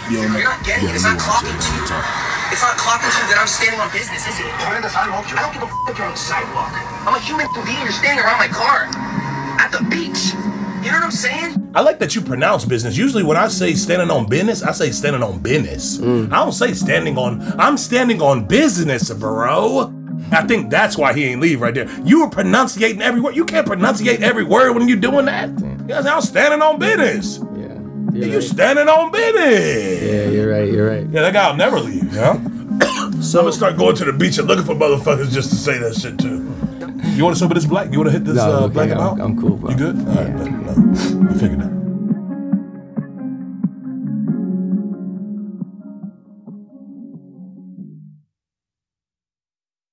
You're not getting it. It's not clocking to you. It's not clocking to you that I'm standing on business, is it? You're in the sidewalk. I don't give a f if you're on the sidewalk. I'm a human being. You're standing around my car at the beach. You know what I'm saying? I like that you pronounce business. Usually when I say standing on business, I say standing on business. I don't say I'm standing on business, bro. I think that's why he ain't leave right there. You were pronunciating every word. You can't pronunciate every word when you're doing that. You know, I'm standing on business. You're you standing on business. Yeah, you're right. Yeah, that guy'll never leave, you know? So I'm gonna start going to the beach and looking for motherfuckers just to say that shit too. You want to sober this black? You want to hit this black out? I'm cool, bro. You good? All right, I figured that.